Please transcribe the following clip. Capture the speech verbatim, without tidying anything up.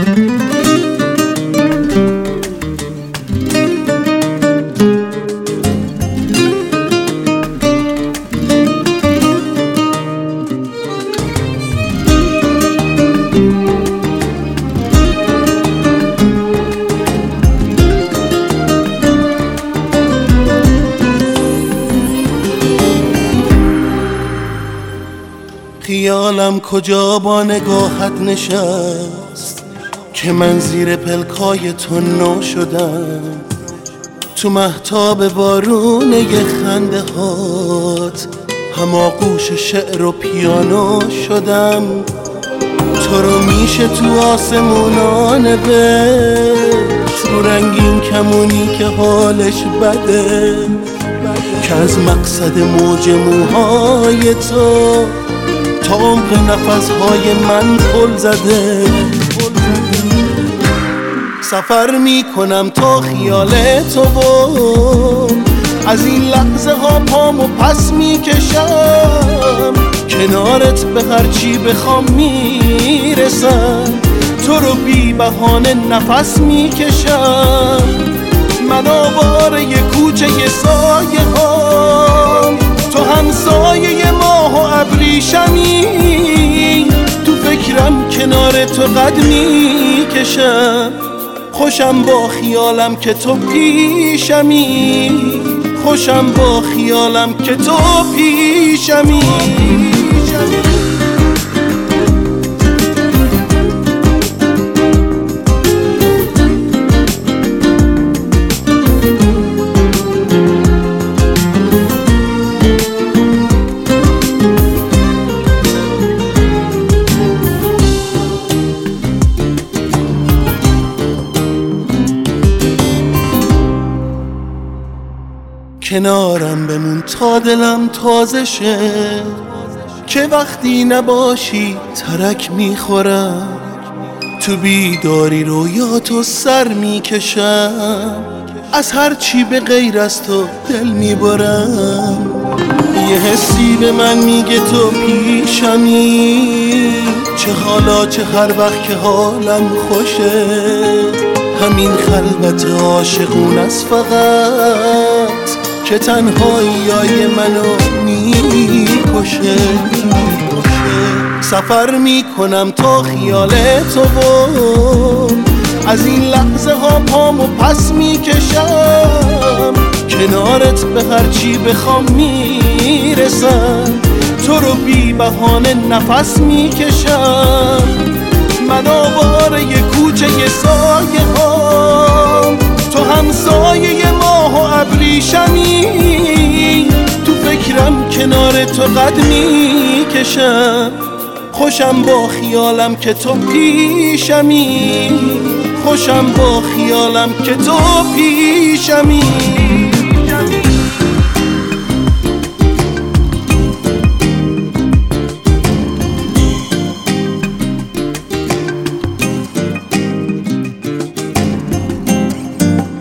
خیالم کجا با نگاهت نشست که من زیر پلکای تو نو شدم، تو مهتاب بارونه خنده هات هماغوش شعر و پیانو شدم. تو رو میشه تو آسمونان نوشت رو رنگین کمونی که حالش بده، که از مقصد موج موهای تو تا عمق نفسهای من پل زده. سفر میکنم تا خیال تو و از این لحظه ها پامو پس میکشم، کنارت به هرچی بخوام میرسم، تو رو بی بهانه نفس میکشم. من آواره ی کوچه ی سایه هام، تو همسایه ماه و ابریشمی، تو فکرم کنار تو قد میکشم. خوشم با خیالم که تو پیشمی، خوشم با خیالم که تو پیشمی. کنارم بمون تا دلم تازه شه، که وقتی نباشی ترک میخورم، تو بیداری رویاتو سر میکشم، از هر چی به غیر از تو دل میبرم. یه حسی به من میگه تو پیشمی، چه حالا چه هر وقت که حالم خوشه، همین خلوت عاشقون است فقط که تنهایی منو میکشه. سفر میکنم تا خیال تو و از این لحظه ها پامو پس میکشم، کنارت به هرچی بخوام میرسم، تو رو بی بهانه نفس میکشم. من آواره ی کوچه ی سایه هام، تو همسایه ماه و ابریشمی، تو فکرم کنار تو قد میکشم. خوشم با خیالم که تو پیشمی، خوشم با خیالم که تو پیشمی.